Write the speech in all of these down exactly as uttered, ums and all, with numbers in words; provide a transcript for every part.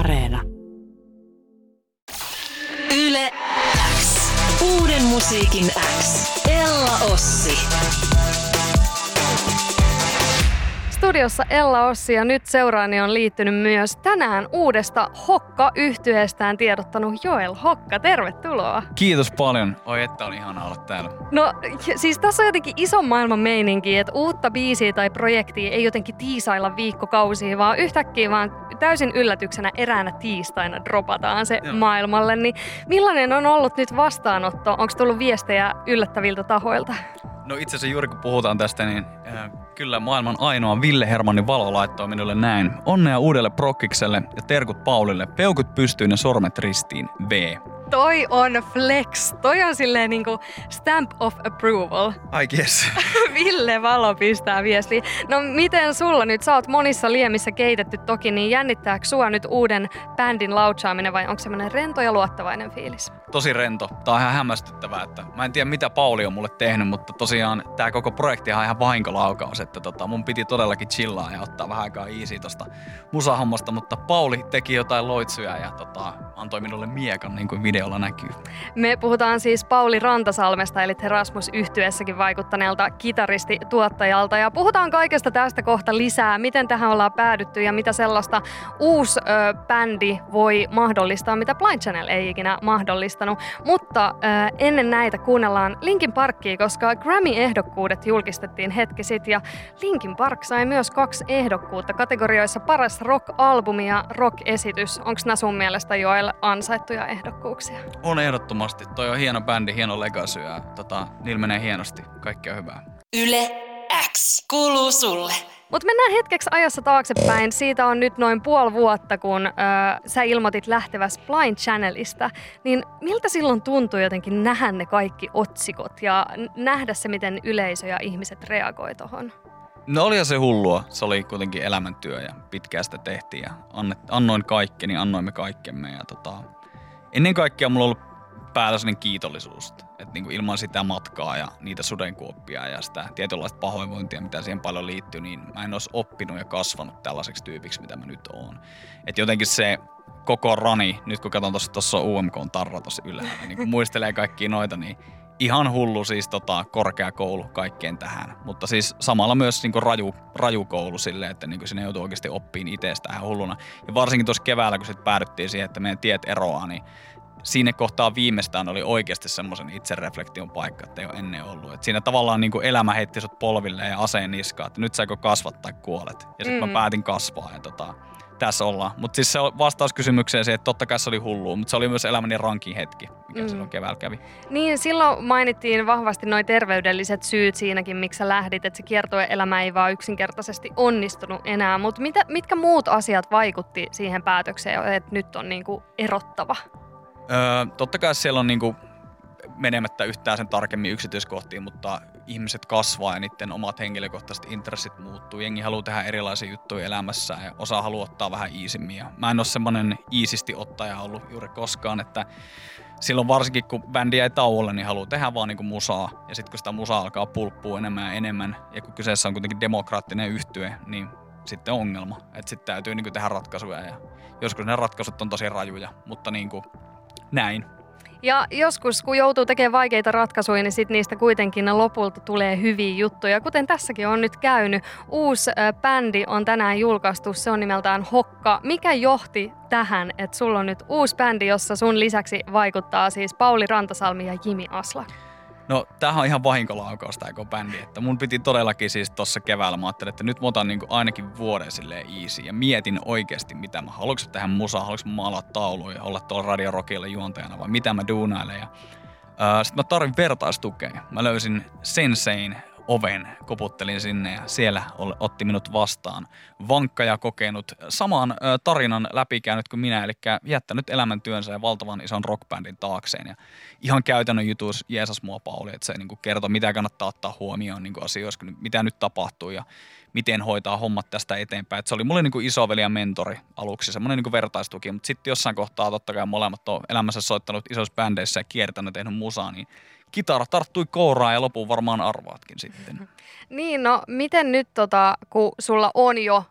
Areena. Yle X. Uuden musiikin X. Ella Ossi. Studiossa Ella Ossi ja nyt seuraani on liittynyt myös tänään uudesta Hokka-yhtyeestään tiedottanut Joel Hokka. Tervetuloa. Kiitos paljon. Oi, että on ihana olla täällä. No siis tässä on jotenkin ison maailman meininki, että uutta biisiä tai projektia ei jotenkin tiisailla viikkokausia, vaan yhtäkkiä vaan täysin yllätyksenä eräänä tiistaina dropataan se Joo. maailmalle. Niin millainen on ollut nyt vastaanotto? Onko tullut viestejä yllättäviltä tahoilta? No itse asiassa juuri kun puhutaan tästä, niin äh, kyllä maailman ainoa Ville Hermannin valo laittoi minulle näin. Onnea uudelle prokkikselle ja terkut Paulille. Peukut pystyyn ja sormet ristiin. V. Toi on flex. Toi on silleen niinku stamp of approval. Ai yes. Ville Valo pistää viestiä. No miten sulla nyt? Sä oot monissa liemissä keitetty toki, niin jännittääkö sua nyt uuden bändin lautsaaminen vai onko semmoinen rento ja luottavainen fiilis? Tosi rento. Tää on ihan hämmästyttävää, että mä en tiedä mitä Pauli on mulle tehnyt, mutta tosiaan tää koko projekti on ihan vahinkolaukaus, että tota, mun piti todellakin chillaa ja ottaa vähän aikaa easy tosta musahommasta, mutta Pauli teki jotain loitsuja ja tota, antoi minulle miekan niin kuin videolla näkyy. Me puhutaan siis Pauli Rantasalmesta eli Terasmus-yhtyeessäkin vaikuttaneelta kitaristi-tuottajalta ja puhutaan kaikesta tästä kohta lisää, miten tähän ollaan päädytty ja mitä sellaista uusi ö, bändi voi mahdollistaa, mitä Blind Channel ei ikinä mahdollistanut. Mutta ö, ennen näitä kuunnellaan Linkin Parkia, koska Grammy-ehdokkuudet julkistettiin hetki sitten ja Linkin Park sai myös kaksi ehdokkuutta kategorioissa paras rock-albumi ja rock-esitys. Onko nämä sun mielestä Joel ansaittuja ehdokkuuksia? On ehdottomasti. Toi on hieno bändi, hieno legacy ja tota, niillä menee hienosti. Kaikkea hyvää. Yle X kuuluu sulle. Mutta mennään hetkeksi ajassa taaksepäin. Siitä on nyt noin puoli vuotta, kun ö, sä ilmoitit lähteväs Blind Channelista. Niin miltä silloin tuntui jotenkin nähdä ne kaikki otsikot ja nähdä se, miten yleisö ja ihmiset reagoi tohon? No olihan se hullua. Se oli kuitenkin elämäntyö ja pitkään sitä tehtiin ja annoin kaikkeni, annoimme kaikkemme. Ja tota, ennen kaikkea mulla on ollut päällä sellainen kiitollisuus, että niinku ilman sitä matkaa ja niitä sudenkuoppia ja sitä tietynlaista pahoinvointia, mitä siihen paljon liittyy, niin mä en olisi oppinut ja kasvanut tällaiseksi tyypiksi, mitä mä nyt oon. Että jotenkin se koko rani, nyt kun katson tuossa, tuossa on U M K-tarra tuossa ylhäällä, niin kun muistelee kaikkia noita, niin ihan hullu siis tota, korkeakoulu kaikkeen tähän. Mutta siis samalla myös niinku raju, raju koulu silleen, että niinku sinne joutuu oikeasti oppiin itsestä ihan hulluna. Ja varsinkin tuossa keväällä, kun sitten päädyttiin siihen, että meidän tiet eroaa, niin siinä kohtaa viimeistään oli oikeasti semmoisen itsereflektion paikka, että ei ole ennen ollut. Et siinä tavallaan niin kuin elämä heitti sut polville ja aseen niskaan, että nyt sä joko kasvat tai kuolet. Ja sitten mm. mä päätin kasvaa ja tota, tässä ollaan. Mutta siis se vastaus kysymykseen se, että totta kai se oli hullua, mutta se oli myös elämäni rankin hetki, mikä mm. silloin keväällä kävi. Niin, silloin mainittiin vahvasti noi terveydelliset syyt siinäkin, miksi sä lähdit, että se kiertueelämä ei vaan yksinkertaisesti onnistunut enää. Mutta mitkä muut asiat vaikutti siihen päätökseen, että nyt on niinku erottava? Öö, totta kai siellä on niinku menemättä yhtään sen tarkemmin yksityiskohtiin, mutta ihmiset kasvaa ja niiden omat henkilökohtaiset intressit muuttuu. Jengi haluaa tehdä erilaisia juttuja elämässään ja osa haluaa ottaa vähän iisimmin. Ja mä en ole semmoinen iisisti ottaja ollut juuri koskaan, että silloin varsinkin kun bändi jäi tauolle, niin haluaa tehdä vaan niinku musaa. Ja sitten kun sitä musaa alkaa pulppua enemmän ja enemmän, ja kun kyseessä on kuitenkin demokraattinen yhtye, niin sitten on ongelma. Että sitten täytyy niinku tehdä ratkaisuja ja joskus ne ratkaisut on tosi rajuja, mutta niinku näin. Ja joskus, kun joutuu tekemään vaikeita ratkaisuja, niin sit niistä kuitenkin lopulta tulee hyviä juttuja. Kuten tässäkin on nyt käynyt. Uusi äh, bändi on tänään julkaistu. Se on nimeltään Hokka. Mikä johti tähän, että sulla on nyt uusi bändi, jossa sun lisäksi vaikuttaa siis Pauli Rantasalmi ja Jimi Aslak? No tämähän on ihan vahinkolaukaus tää koko bändi, että mun piti todellakin siis tossa keväällä, mä ajattelin, että nyt mä otan niinku ainakin vuoden silleen easy ja mietin oikeasti mitä mä, haluanko tehdä musaa, haluanko mä maalaa tauluja, olla tuolla Radio Rockilla juontajana vai mitä mä duunailen ja ää, sit mä tarvin vertaistukea. Mä löysin Sensein oven, koputtelin sinne ja siellä otti minut vastaan vankka ja kokenut saman tarinan läpikäynyt kuin minä, eli jättänyt elämäntyönsä ja valtavan ison rockbändin taakseen. Ja ihan käytännön jutus jeesas mua Pauli, että se niin kuin kertoi, mitä kannattaa ottaa huomioon niin kuin asioissa, mitä nyt tapahtuu ja miten hoitaa hommat tästä eteenpäin. Et se oli mulle niin kuin isoveli ja mentori aluksi, semmoinen niin kuin vertaistuki, mutta sitten jossain kohtaa totta kai molemmat on elämässä soittanut isoissa bändeissä ja kiertänyt tehnyt musaa, niin kitara tarttui kouraan ja lopun varmaan arvaatkin sitten. Niin, no miten nyt, tota, kun sulla on jo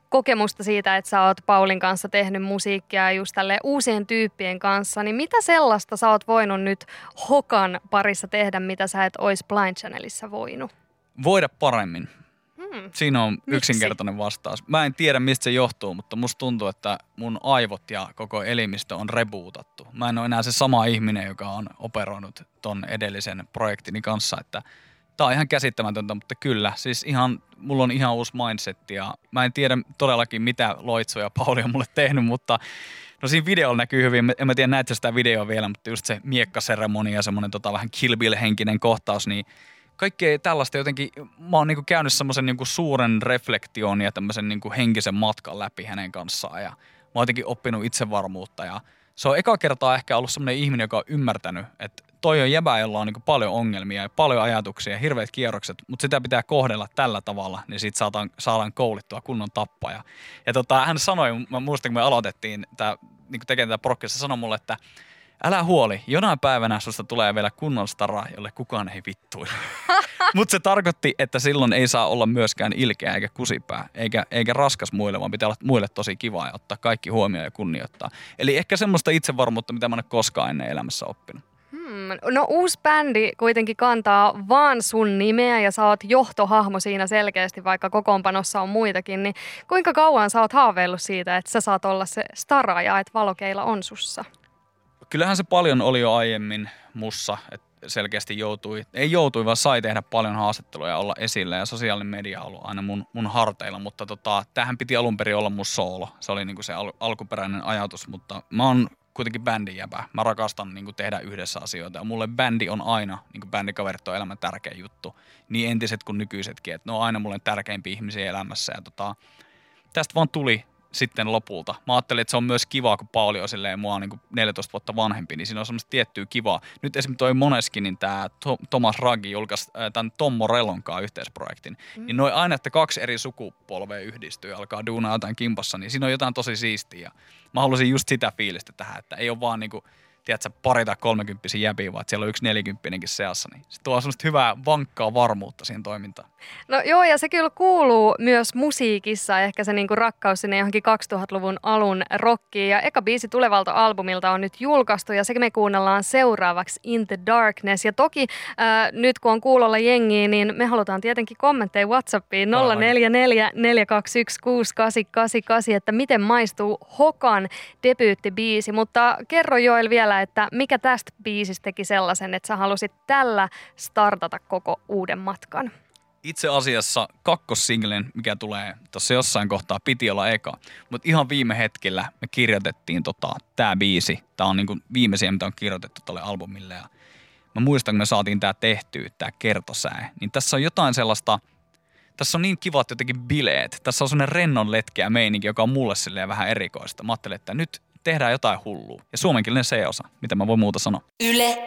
kokemusta siitä, että sä oot Paulin kanssa tehnyt musiikkia just tälle uusien tyyppien kanssa, niin mitä sellaista sä oot voinut nyt Hokan parissa tehdä, mitä sä et ois Blind Channelissa voinut? Voida paremmin. Hmm. Siinä on Miksi? yksinkertainen vastaus. Mä en tiedä, mistä se johtuu, mutta musta tuntuu, että mun aivot ja koko elimistö on rebootattu. Mä en ole enää se sama ihminen, joka on operoinut ton edellisen projektini kanssa, että tää on ihan käsittämätöntä, mutta kyllä, siis ihan, mulla on ihan uusi mindset ja mä en tiedä todellakin mitä loitsoja Pauli on mulle tehnyt, mutta no siinä videolla näkyy hyvin, en mä tiedä näetkö sitä videoa vielä, mutta just se miekkaseremonia ja semmonen tota vähän Kill Bill-henkinen kohtaus, niin kaikkea tällaista jotenkin, mä oon niinku käynyt semmoisen niinku suuren reflektion ja tämmöisen niinku henkisen matkan läpi hänen kanssaan ja mä oon jotenkin oppinut itsevarmuutta ja se on eka kertaa ehkä ollut semmoinen ihminen, joka on ymmärtänyt, että toi on jäbä, jolla on niinku paljon ongelmia ja paljon ajatuksia ja hirveät kierrokset, mutta sitä pitää kohdella tällä tavalla, niin siitä saadaan, saadaan koulittua kunnon tappaja. Ja tota, hän sanoi, mä muistan kun me aloitettiin tää, niinku tekemään tätä prokkista, sanoi mulle, että älä huoli, jonain päivänä susta tulee vielä kunnon stara, jolle kukaan ei vittuile. Mutta se tarkoitti, että silloin ei saa olla myöskään ilkeä eikä kusipää, eikä, eikä raskas muille, vaan pitää olla muille tosi kiva ja ottaa kaikki huomioon ja kunnioittaa. Eli ehkä semmoista itsevarmuutta, mitä mä en ole koskaan ennen elämässä oppinut. Hmm. No uusi bändi kuitenkin kantaa vaan sun nimeä ja sä oot johtohahmo siinä selkeästi, vaikka kokoonpanossa on muitakin, niin kuinka kauan sä oot haaveillut siitä, että sä saat olla se stara ja että valokeila on sussa? Kyllähän se paljon oli jo aiemmin mussa, että selkeästi joutui, ei joutui, vaan sai tehdä paljon haastatteluja ja olla esillä ja sosiaalinen media on ollut aina mun, mun harteilla, mutta tota, tämähän piti alun perin olla mun soolo. Se oli niinku se al- alkuperäinen ajatus, mutta mä oon kuitenkin bändin jäbä. Mä rakastan niinku tehdä yhdessä asioita ja mulle bändi on aina, niinku bändikaverit on elämän tärkein juttu, niin entiset kuin nykyisetkin, että ne on aina mulle tärkeimpiä ihmisiä elämässä ja tota, tästä vaan tuli sitten lopulta. Mä ajattelin, että se on myös kivaa, kun Pauli on silleen mua niin kuin neljätoista vuotta vanhempi, niin siinä on semmoista tiettyä kivaa. Nyt esimerkiksi toi Moneskinin tää Thomas Raggi julkaisi tämän Tom Morellon kanssa yhteisprojektin. Mm. Niin noin aina, että kaksi eri sukupolvea yhdistyy ja alkaa duunaa jotain kimpassa, niin siinä on jotain tosi siistiä. Ja mä halusin just sitä fiilistä tähän, että ei ole vaan niinku tiedätkö, pari tai kolmekymppisiä jäbiä, vaan että siellä on yksi nelikymppinenkin seassa, niin se tuo semmoista hyvää, vankkaa varmuutta siihen toimintaan. No joo, ja se kyllä kuuluu myös musiikissa, ehkä se niinku rakkaus sinne johonkin kaksituhattaluvun alun rockiin. Ja eka biisi tulevalta albumilta on nyt julkaistu, ja se me kuunnellaan seuraavaksi In the Darkness. Ja toki äh, nyt kun on kuulolla jengiä, niin me halutaan tietenkin kommentteja WhatsAppiin nolla neljä neljä neljä kaksi yksi kuusi kahdeksan kahdeksan kahdeksan, että miten maistuu Hokan debyyttibiisi. Mutta kerro Joel vielä, että mikä tästä biisistä teki sellaisen, että sä halusit tällä startata koko uuden matkan? Itse asiassa kakkossinglen, mikä tulee tuossa jossain kohtaa, piti olla eka. Mutta ihan viime hetkellä me kirjoitettiin tota, tää biisi. Tää on niinku viimeisiä, mitä on kirjoitettu tolle albumille. Ja mä muistan, kun me saatiin tää tehtyä, tää kertosäe. Niin tässä on jotain sellaista, tässä on niin kivat jotenkin bileet. Tässä on sellainen rennon letkeä meininki, joka on mulle silleen vähän erikoista. Mä ajattelin, että nyt tehdään jotain hullua. Ja suomenkielinen C-osa, mitä mä voin muuta sanoa. Yle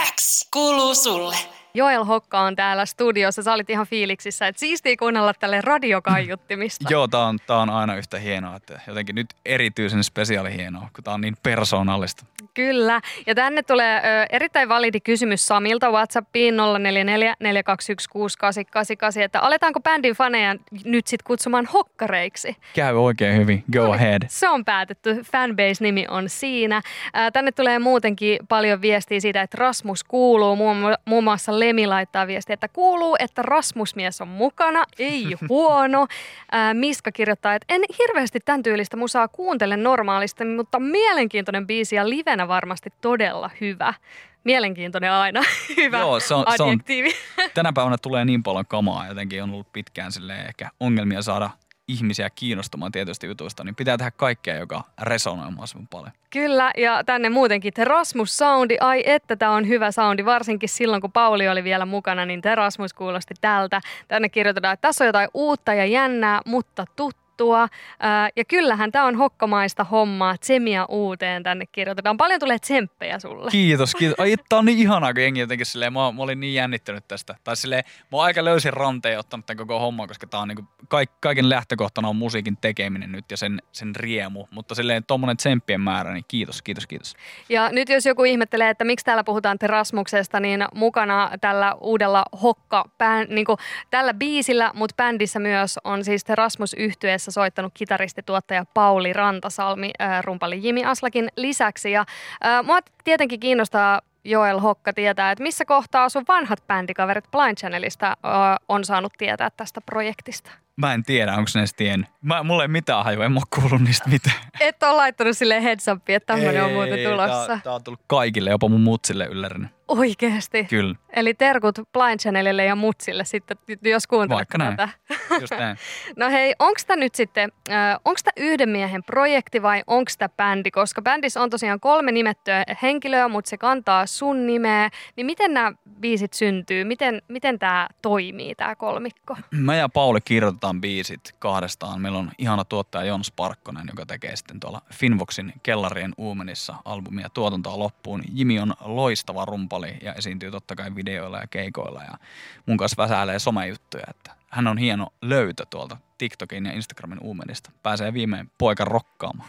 X kuuluu sulle. Joel Hokka on täällä studiossa. Sä olit ihan fiiliksissä, että siistiä kuunnella tälle radiokaiuttimista. Joo, tää on, tää on aina yhtä hienoa. Että jotenkin nyt erityisen spesiaali hienoa, kun tää on niin persoonallista. Kyllä. Ja tänne tulee ö, erittäin validi kysymys Samilta WhatsAppiin nolla neljä neljä neljä kaksi yksi kuusi kahdeksan kahdeksan kahdeksan, että aletaanko bändin faneja nyt sit kutsumaan hokkareiksi? Käy oikein hyvin. Go no, ahead. Se on päätetty. Fanbase-nimi on siinä. Ää, tänne tulee muutenkin paljon viestiä siitä, että Rasmus kuuluu. Muun, muun muassa Lemi laittaa viestiä, että kuuluu, että Rasmus-mies on mukana. Ei huono. Ää, Miska kirjoittaa, että en hirveästi tämän tyylistä musaa kuuntele normaalisti, mutta mielenkiintoinen biisi ja livenä varmasti todella hyvä. Mielenkiintoinen aina. Hyvä Joo, se on, adjektiivi. Se on, tänä päivänä tulee niin paljon kamaa, jotenkin on ollut pitkään silleen ehkä ongelmia saada ihmisiä kiinnostumaan tietysti jutuista, niin pitää tehdä kaikkea, joka resonoi mahdollisimman paljon. Kyllä, ja tänne muutenkin te Rasmus soundi, ai että tämä on hyvä soundi, varsinkin silloin kun Pauli oli vielä mukana, niin te Rasmus kuulosti tältä. Tänne kirjoitetaan, että tässä on jotain uutta ja jännää, mutta tuttua. Ja kyllähän tämä on hokkamaista hommaa, tsemia uuteen tänne kirjoitetaan. Paljon tulee tsemppejä sulle. Kiitos, kiitos. Ai, tää on niin ihanaa, kun jengi jotenkin silleen, mä, mä olin niin jännittynyt tästä. Tai silleen, mä oon aika löysin ranteen ottanut tämän koko homman, koska tää on niinku, kaik, kaiken lähtökohtana on musiikin tekeminen nyt ja sen, sen riemu. Mutta silleen tommonen tsemppien määrä, niin kiitos, kiitos, kiitos. Ja nyt jos joku ihmettelee, että miksi täällä puhutaan te Rasmuksesta, niin mukana tällä uudella hokka, bän, niinku, tällä biisillä, mutta bändissä myös on siis te Rasmus-yhtye yhtyeessä soittanut kitaristituottaja Pauli Rantasalmi äh, rumpali Jimi Aslakin lisäksi. Ja äh, mua tietenkin kiinnostaa Joel Hokka tietää, että missä kohtaa sun vanhat bändikaverit Blind Channelista äh, on saanut tietää tästä projektista? Mä en tiedä, onko ne edes tiennyt. Mä, mulla ei mitään hajua, en mä ole kuullut niistä mitään. Et ole laittanut silleen heads upia, että tämmöinen on muuten tulossa. Tää, tää on tullut kaikille, jopa mun mutsille yllärinä. Oikeesti? Kyllä. Eli terkut Blind Channelille ja mutsille sitten, jos kuuntelet Vaikka näin. tätä. Just näin. No hei, onko tämä nyt sitten, äh, onko tämä yhden miehen projekti vai onko tämä bändi? Koska bändissä on tosiaan kolme nimettyä henkilöä, mutta se kantaa sun nimeä. Niin miten nämä biisit syntyy? Miten, miten tämä toimii, tämä kolmikko? Mä ja Pauli kirjoitetaan biisit kahdestaan. Meillä on ihana tuottaja Jons Parkkonen, joka tekee sitten tuolla Finvoxin kellarien uumenissa albumia tuotantoa loppuun. Jimi on loistava rumpali ja esiintyy totta kai videoilla ja keikoilla ja mun kanssa väsäilee somejuttuja, että hän on hieno löytö tuolta TikTokin ja Instagramin uumenista. Pääsee viimein poikan rokkaamaan.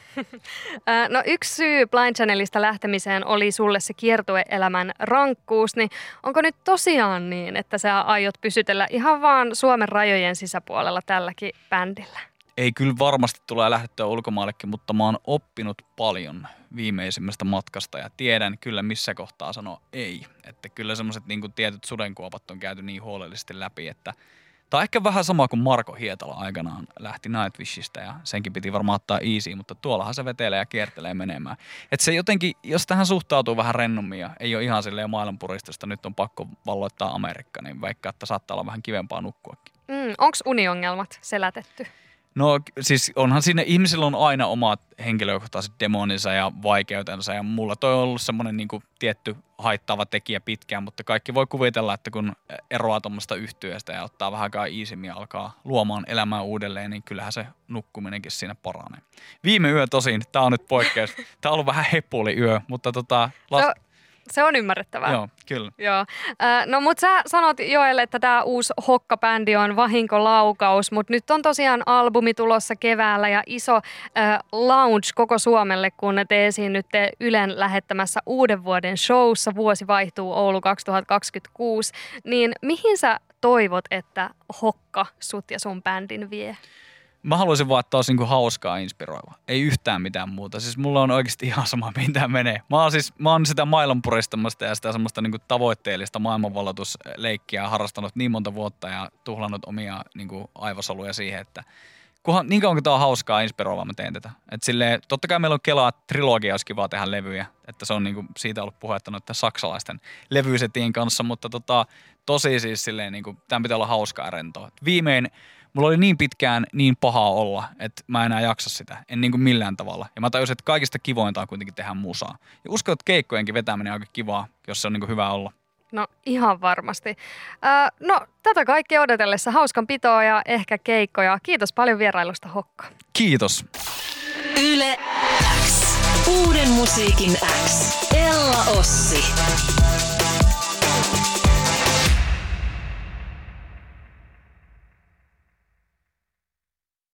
No yksi syy Blind Channelista lähtemiseen oli sulle se kiertueelämän rankkuus, niin onko nyt tosiaan niin, että sä aiot pysytellä ihan vaan Suomen rajojen sisäpuolella tälläkin bändillä? Ei kyllä varmasti tulee lähdettyä ulkomaallekin, mutta mä oon oppinut paljon viimeisimmästä matkasta ja tiedän kyllä missä kohtaa sanoa ei. Että kyllä semmoiset niin kuin tietyt sudenkuopat on käyty niin huolellisesti läpi, että tämä on ehkä vähän sama kuin Marko Hietala aikanaan lähti Nightwishista ja senkin piti varmaan ottaa easy, mutta tuollahan se vetelee ja kiertelee menemään. Että se jotenkin, jos tähän suhtautuu vähän rennommin ja ei ole ihan silleen maailmanpuristusta, nyt on pakko valloittaa Amerikka, niin vaikka että saattaa olla vähän kivempaa nukkuakin. Mm, onko uniongelmat selätetty? No siis onhan siinä, ihmisillä on aina omat henkilökohtaiset demoninsa ja vaikeutensa ja mulla toi on ollut semmoinen niin kuin tietty haittaava tekijä pitkään, mutta kaikki voi kuvitella, että kun eroaa tuommoista yhtyeestä ja ottaa vähän aikaa iisimmin ja alkaa luomaan elämää uudelleen, niin kyllähän se nukkuminenkin siinä paranee. Viime yö tosin, tää on nyt poikkeus, tää on ollut vähän hepuli yö, mutta tota... Las... No. Se on ymmärrettävää. Joo, kyllä. Joo. No mutta sä sanot Joelle, että tämä uusi Hokka-bändi on vahinkolaukaus, mutta nyt on tosiaan albumi tulossa keväällä ja iso äh, launch koko Suomelle, kun te esiinnytte Ylen lähettämässä uuden vuoden showssa. Vuosi vaihtuu Oulu kaksituhattakaksikymmentäkuusi. Niin mihin sä toivot, että Hokka sut ja sun bändin vie? Mä haluaisin vaan, että olisi niinku hauskaa inspiroiva. Ei yhtään mitään muuta. Siis mulla on oikeasti ihan sama, mihin tää menee. Mä oon siis, mä oon sitä maailmanpuristamasta ja sitä semmoista niinku tavoitteellista maailmanvalloitusleikkiä harrastanut niin monta vuotta ja tuhlannut omia niinku aivosoluja siihen, että kunhan, niin kauan kun tää on hauskaa inspiroivaa, mä teen tätä. Et silleen, totta kai meillä on Kelaa trilogia, olisi kiva tehdä levyjä. Että se on niinku siitä ollut puhetta noiden saksalaisten levyisetien kanssa, mutta tota, tosi siis silleen niinku, tämän pitää olla hauskaa ja rentoa. Viimein mulla oli niin pitkään niin pahaa olla, että mä en enää jaksa sitä. En niin kuin millään tavalla. Ja mä tajusin, että kaikista kivointa on kuitenkin tehdä musaa. Ja uskon, että keikkojenkin vetäminen on aika kivaa, jos se on niin kuin hyvä olla. No ihan varmasti. Äh, no tätä kaikkea odotellessa hauskan pitoa ja ehkä keikkoja. Kiitos paljon vierailusta, Hokka. Kiitos. Yle X. Uuden musiikin X. Ella Ossi.